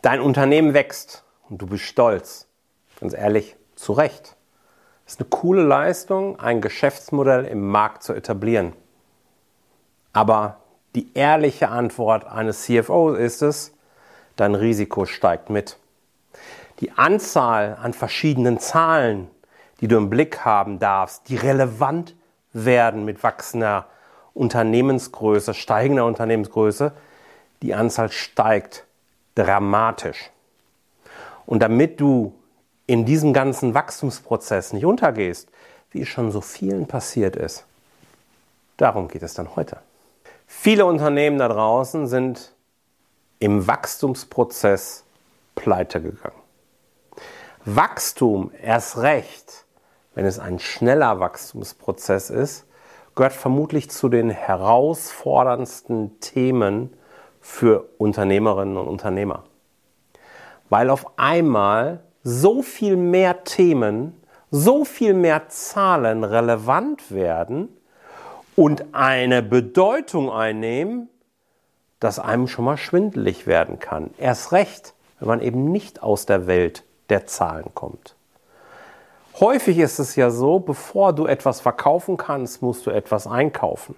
Dein Unternehmen wächst und du bist stolz. Ganz ehrlich, zu Recht. Es ist eine coole Leistung, ein Geschäftsmodell im Markt zu etablieren. Aber die ehrliche Antwort eines CFOs ist es, dein Risiko steigt mit. Die Anzahl an verschiedenen Zahlen, die du im Blick haben darfst, die relevant werden mit wachsender Unternehmensgröße, steigender Unternehmensgröße, die Anzahl steigt dramatisch. Und damit du in diesem ganzen Wachstumsprozess nicht untergehst, wie es schon so vielen passiert ist, darum geht es dann heute. Viele Unternehmen da draußen sind im Wachstumsprozess pleite gegangen. Wachstum, erst recht, wenn es ein schneller Wachstumsprozess ist, gehört vermutlich zu den herausforderndsten Themen für Unternehmerinnen und Unternehmer. Weil auf einmal so viel mehr Themen, so viel mehr Zahlen relevant werden und eine Bedeutung einnehmen, dass einem schon mal schwindelig werden kann. Erst recht, wenn man eben nicht aus der Welt der Zahlen kommt. Häufig ist es ja so, bevor du etwas verkaufen kannst, musst du etwas einkaufen.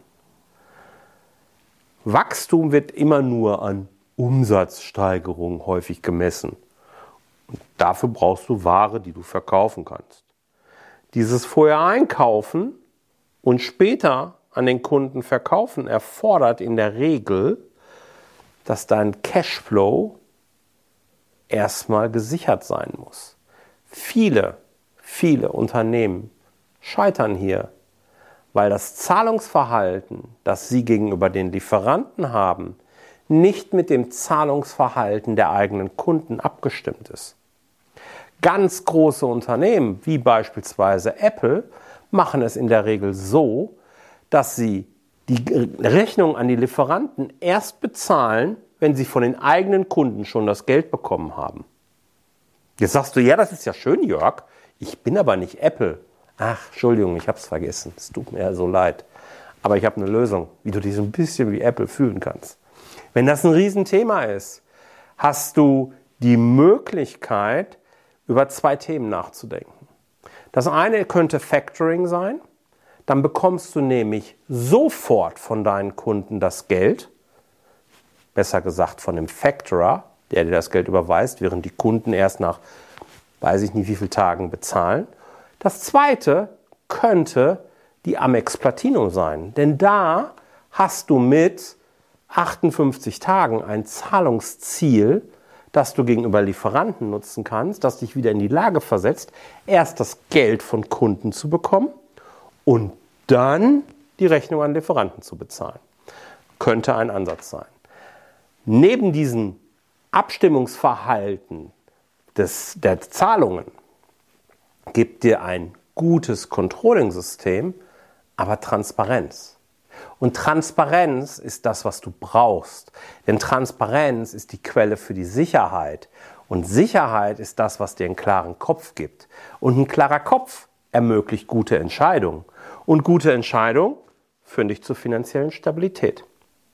Wachstum wird immer nur an Umsatzsteigerung häufig gemessen. Und dafür brauchst du Ware, die du verkaufen kannst. Dieses vorher einkaufen und später an den Kunden verkaufen erfordert in der Regel, dass dein Cashflow erstmal gesichert sein muss. Viele Unternehmen scheitern hier, weil das Zahlungsverhalten, das sie gegenüber den Lieferanten haben, nicht mit dem Zahlungsverhalten der eigenen Kunden abgestimmt ist. Ganz große Unternehmen, wie beispielsweise Apple, machen es in der Regel so, dass sie die Rechnung an die Lieferanten erst bezahlen, wenn sie von den eigenen Kunden schon das Geld bekommen haben. Jetzt sagst du, ja, das ist ja schön, Jörg, ich bin aber nicht Apple. Ach, Entschuldigung, ich habe es vergessen, es tut mir ja so leid. Aber ich habe eine Lösung, wie du dich so ein bisschen wie Apple fühlen kannst. Wenn das ein Riesenthema ist, hast du die Möglichkeit, über zwei Themen nachzudenken. Das eine könnte Factoring sein. Dann bekommst du nämlich sofort von deinen Kunden das Geld, besser gesagt von dem Factorer, der dir das Geld überweist, während die Kunden erst nach, weiß ich nicht wie vielen Tagen bezahlen. Das zweite könnte die Amex Platinum sein, denn da hast du mit 58 Tagen ein Zahlungsziel, das du gegenüber Lieferanten nutzen kannst, das dich wieder in die Lage versetzt, erst das Geld von Kunden zu bekommen und dann die Rechnung an Lieferanten zu bezahlen. Könnte ein Ansatz sein. Neben diesem Abstimmungsverhalten der Zahlungen gibt dir ein gutes Controlling-System, aber Transparenz. Und Transparenz ist das, was du brauchst. Denn Transparenz ist die Quelle für die Sicherheit. Und Sicherheit ist das, was dir einen klaren Kopf gibt. Und ein klarer Kopf ermöglicht gute Entscheidungen. Und gute Entscheidungen führen dich zur finanziellen Stabilität.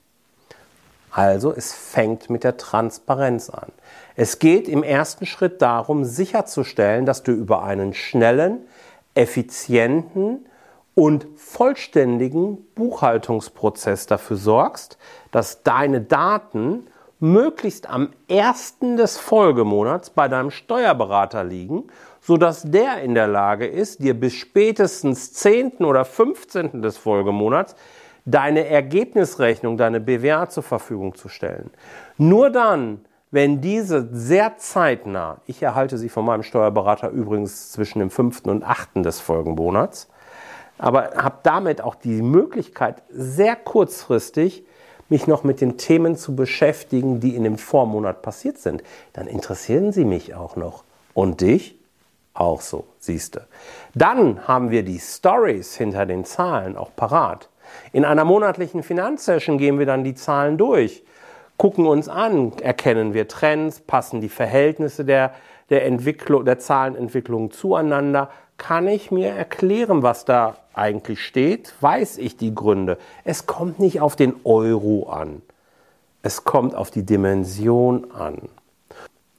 Also es fängt mit der Transparenz an. Es geht im ersten Schritt darum, sicherzustellen, dass du über einen schnellen, effizienten und vollständigen Buchhaltungsprozess dafür sorgst, dass deine Daten möglichst am 1. des Folgemonats bei deinem Steuerberater liegen, sodass der in der Lage ist, dir bis spätestens 10. oder 15. des Folgemonats deine Ergebnisrechnung, deine BWA zur Verfügung zu stellen. Nur dann, wenn diese sehr zeitnah, ich erhalte sie von meinem Steuerberater übrigens zwischen dem 5. und 8. des Folgemonats, aber habe damit auch die Möglichkeit, sehr kurzfristig mich noch mit den Themen zu beschäftigen, die in dem Vormonat passiert sind. Dann interessieren sie mich auch noch. Und dich auch so, siehste. Dann haben wir die Stories hinter den Zahlen auch parat. In einer monatlichen Finanzsession gehen wir dann die Zahlen durch, gucken uns an, erkennen wir Trends, passen die Verhältnisse der Zahlenentwicklung zueinander. Kann ich mir erklären, was da eigentlich steht? Weiß ich die Gründe? Es kommt nicht auf den Euro an. Es kommt auf die Dimension an.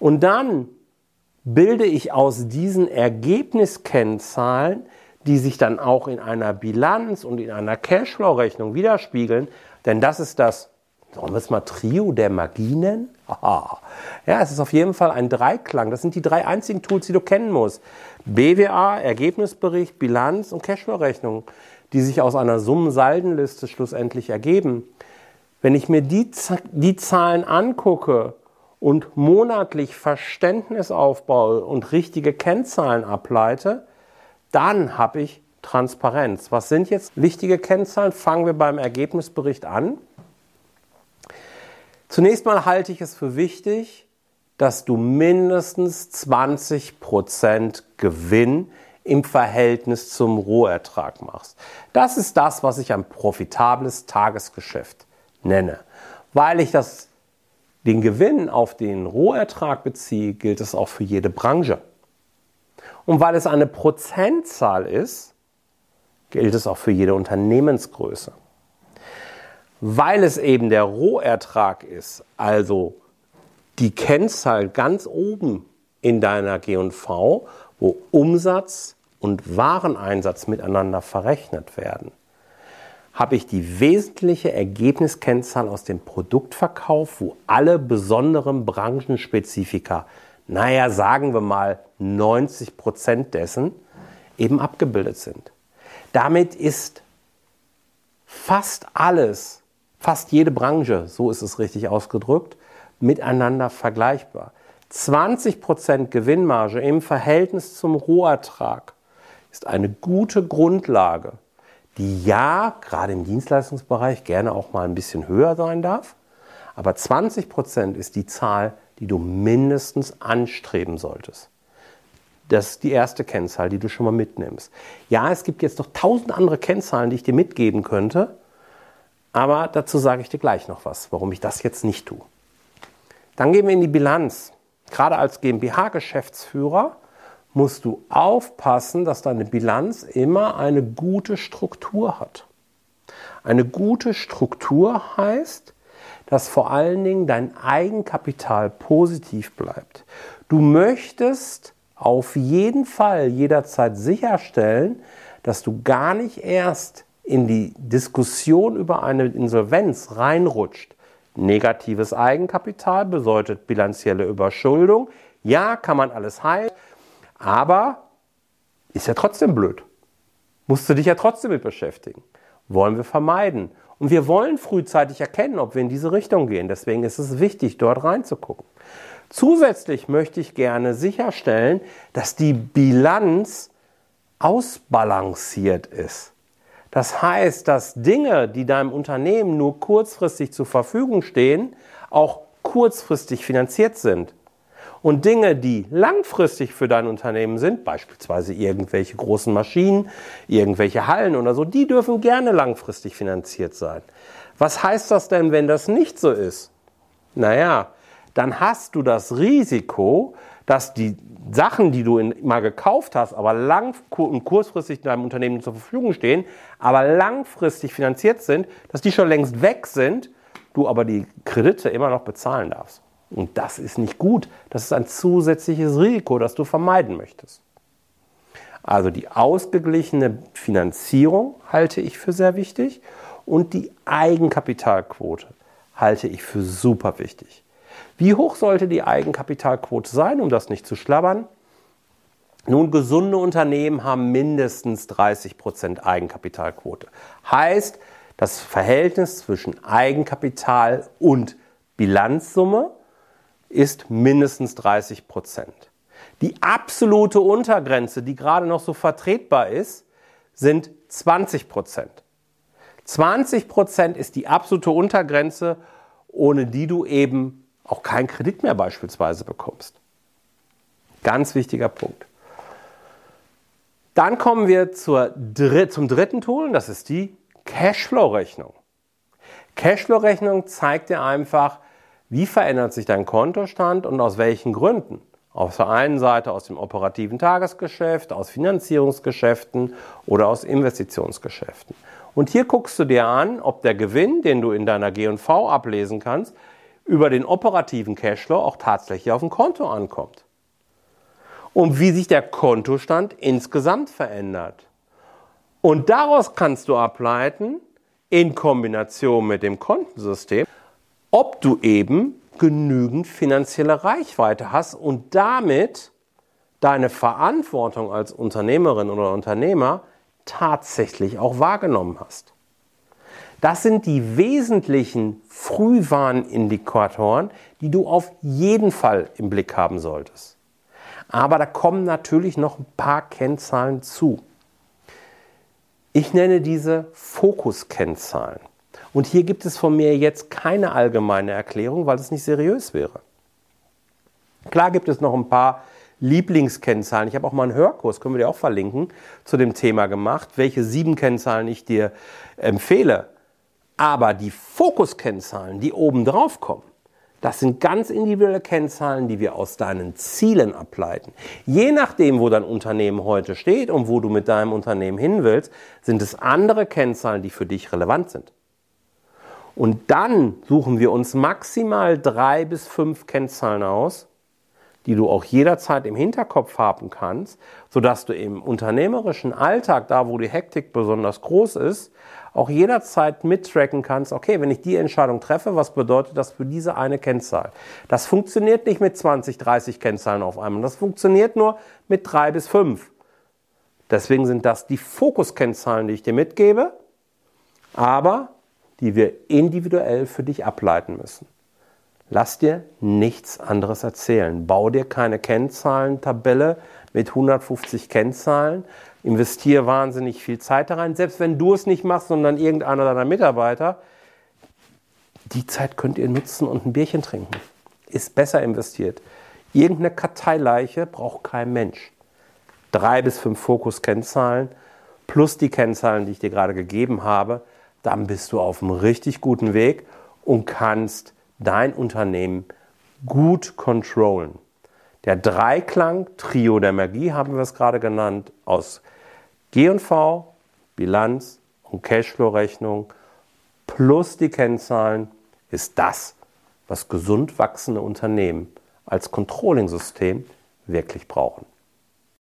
Und dann bilde ich aus diesen Ergebniskennzahlen, die sich dann auch in einer Bilanz und in einer Cashflow-Rechnung widerspiegeln, denn das ist das, sollen wir es mal Trio der Magie nennen? Aha. Ja, es ist auf jeden Fall ein Dreiklang. Das sind die 3 einzigen Tools, die du kennen musst. BWA, Ergebnisbericht, Bilanz und Cashflow-Rechnung, die sich aus einer Summen-Saldenliste schlussendlich ergeben. Wenn ich mir die Zahlen angucke und monatlich Verständnis aufbaue und richtige Kennzahlen ableite, dann habe ich Transparenz. Was sind jetzt wichtige Kennzahlen? Fangen wir beim Ergebnisbericht an. Zunächst mal halte ich es für wichtig, dass du mindestens 20% Gewinn im Verhältnis zum Rohertrag machst. Das ist das, was ich ein profitables Tagesgeschäft nenne. Weil ich den Gewinn auf den Rohertrag beziehe, gilt es auch für jede Branche. Und weil es eine Prozentzahl ist, gilt es auch für jede Unternehmensgröße. Weil es eben der Rohertrag ist, also die Kennzahl ganz oben in deiner G&V, wo Umsatz und Wareneinsatz miteinander verrechnet werden, habe ich die wesentliche Ergebniskennzahl aus dem Produktverkauf, wo alle besonderen Branchenspezifika, sagen wir mal 90% dessen, eben abgebildet sind. Damit ist fast alles, fast jede Branche, so ist es richtig ausgedrückt, miteinander vergleichbar. 20% Gewinnmarge im Verhältnis zum Rohertrag ist eine gute Grundlage, die ja, gerade im Dienstleistungsbereich, gerne auch mal ein bisschen höher sein darf. Aber 20% ist die Zahl, die du mindestens anstreben solltest. Das ist die erste Kennzahl, die du schon mal mitnimmst. Ja, es gibt jetzt noch 1000 andere Kennzahlen, die ich dir mitgeben könnte. Aber dazu sage ich dir gleich noch was, warum ich das jetzt nicht tue. Dann gehen wir in die Bilanz. Gerade als GmbH-Geschäftsführer musst du aufpassen, dass deine Bilanz immer eine gute Struktur hat. Eine gute Struktur heißt, dass vor allen Dingen dein Eigenkapital positiv bleibt. Du möchtest auf jeden Fall jederzeit sicherstellen, dass du gar nicht erst in die Diskussion über eine Insolvenz reinrutscht. Negatives Eigenkapital bedeutet bilanzielle Überschuldung. Ja, kann man alles heilen, aber ist ja trotzdem blöd. Musst du dich ja trotzdem mit beschäftigen. Wollen wir vermeiden. Und wir wollen frühzeitig erkennen, ob wir in diese Richtung gehen. Deswegen ist es wichtig, dort reinzugucken. Zusätzlich möchte ich gerne sicherstellen, dass die Bilanz ausbalanciert ist. Das heißt, dass Dinge, die deinem Unternehmen nur kurzfristig zur Verfügung stehen, auch kurzfristig finanziert sind. Und Dinge, die langfristig für dein Unternehmen sind, beispielsweise irgendwelche großen Maschinen, irgendwelche Hallen oder so, die dürfen gerne langfristig finanziert sein. Was heißt das denn, wenn das nicht so ist? Dann hast du das Risiko, dass die Sachen, die du mal gekauft hast, aber lang und kurzfristig deinem Unternehmen zur Verfügung stehen, aber langfristig finanziert sind, dass die schon längst weg sind, du aber die Kredite immer noch bezahlen darfst. Und das ist nicht gut. Das ist ein zusätzliches Risiko, das du vermeiden möchtest. Also die ausgeglichene Finanzierung halte ich für sehr wichtig und die Eigenkapitalquote halte ich für super wichtig. Wie hoch sollte die Eigenkapitalquote sein, um das nicht zu schlabbern? Nun, gesunde Unternehmen haben mindestens 30% Eigenkapitalquote. Heißt, das Verhältnis zwischen Eigenkapital und Bilanzsumme ist mindestens 30%. Die absolute Untergrenze, die gerade noch so vertretbar ist, sind 20%. 20% ist die absolute Untergrenze, ohne die du eben auch keinen Kredit mehr beispielsweise bekommst. Ganz wichtiger Punkt. Dann kommen wir zum dritten Tool, und das ist die Cashflow-Rechnung. Cashflow-Rechnung zeigt dir einfach, wie verändert sich dein Kontostand und aus welchen Gründen. Auf der einen Seite aus dem operativen Tagesgeschäft, aus Finanzierungsgeschäften oder aus Investitionsgeschäften. Und hier guckst du dir an, ob der Gewinn, den du in deiner G&V ablesen kannst, über den operativen Cashflow auch tatsächlich auf dem Konto ankommt. Und wie sich der Kontostand insgesamt verändert. Und daraus kannst du ableiten, in Kombination mit dem Kontensystem, ob du eben genügend finanzielle Reichweite hast und damit deine Verantwortung als Unternehmerin oder Unternehmer tatsächlich auch wahrgenommen hast. Das sind die wesentlichen Frühwarnindikatoren, die du auf jeden Fall im Blick haben solltest. Aber da kommen natürlich noch ein paar Kennzahlen zu. Ich nenne diese Fokuskennzahlen. Und hier gibt es von mir jetzt keine allgemeine Erklärung, weil es nicht seriös wäre. Klar gibt es noch ein paar Lieblingskennzahlen. Ich habe auch mal einen Hörkurs, können wir dir auch verlinken, zu dem Thema gemacht, welche 7 Kennzahlen ich dir empfehle. Aber die Fokuskennzahlen, die oben drauf kommen, das sind ganz individuelle Kennzahlen, die wir aus deinen Zielen ableiten. Je nachdem, wo dein Unternehmen heute steht und wo du mit deinem Unternehmen hin willst, sind es andere Kennzahlen, die für dich relevant sind. Und dann suchen wir uns maximal 3 bis 5 Kennzahlen aus, die du auch jederzeit im Hinterkopf haben kannst, sodass du im unternehmerischen Alltag, da wo die Hektik besonders groß ist, auch jederzeit mittracken kannst, okay, wenn ich die Entscheidung treffe, was bedeutet das für diese eine Kennzahl? Das funktioniert nicht mit 20, 30 Kennzahlen auf einmal, das funktioniert nur mit 3 bis 5. Deswegen sind das die Fokuskennzahlen, die ich dir mitgebe, aber die wir individuell für dich ableiten müssen. Lass dir nichts anderes erzählen. Bau dir keine Kennzahlentabelle mit 150 Kennzahlen. Investiere wahnsinnig viel Zeit da rein. Selbst wenn du es nicht machst, sondern irgendeiner deiner Mitarbeiter, die Zeit könnt ihr nutzen und ein Bierchen trinken. Ist besser investiert. Irgendeine Karteileiche braucht kein Mensch. 3 bis 5 Fokus-Kennzahlen plus die Kennzahlen, die ich dir gerade gegeben habe, dann bist du auf einem richtig guten Weg und kannst dein Unternehmen gut controllen. Der Dreiklang, Trio der Magie, haben wir es gerade genannt, aus G&V, Bilanz und Cashflow-Rechnung plus die Kennzahlen ist das, was gesund wachsende Unternehmen als Controlling-System wirklich brauchen.